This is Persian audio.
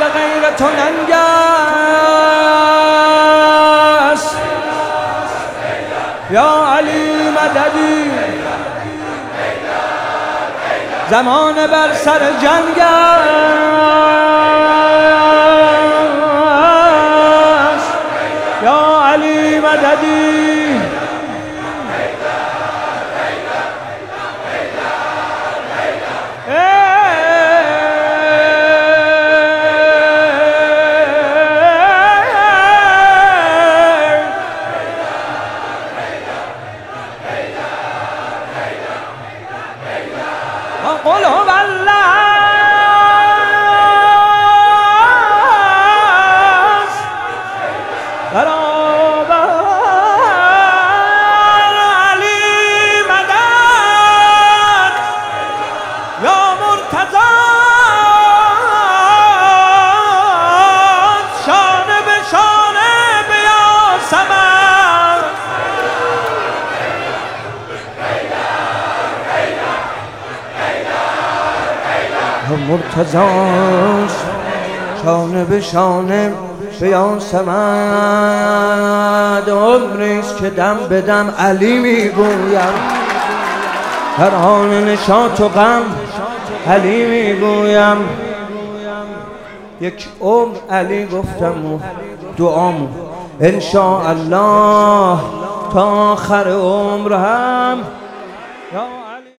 غیر تو ننگ است. یا علی مددی زمان بر سر جنگ است. یا علی مددی قل هو الله برابر علی مدد یا مرتضی شانه به شانه بیا سمر مرتضی شانه به شانه بیان سمد. عمریست که دم به دم علی میگویم، در حال نشاط و غم علی میگویم. یک عمر علی گفتم و دعامو انشاءالله تا آخر عمر هم